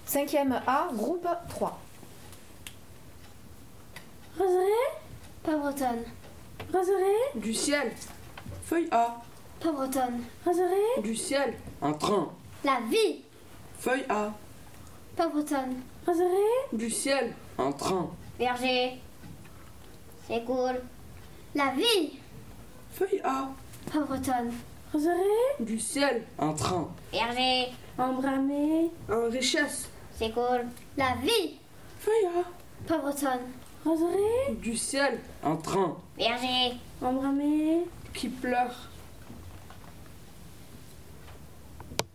5e A, groupe 3. Roseraie, Pas bretonne. Roseraie, Du ciel. Feuille A. Pas bretonne. Roseraie, Du ciel. Un train. La vie. Feuille A. Pas bretonne. Roseraie, Du ciel. Un train. Berger. C'est cool. La vie. Feuille A. Pas bretonne. Roseraie, Du ciel. Un train. Berger. Embramée, Un richesse. C'est cool. La vie. Feuille A. Pas bretonne. Roseraie, Du ciel. Un train. Berger. Embramée, Qui pleure.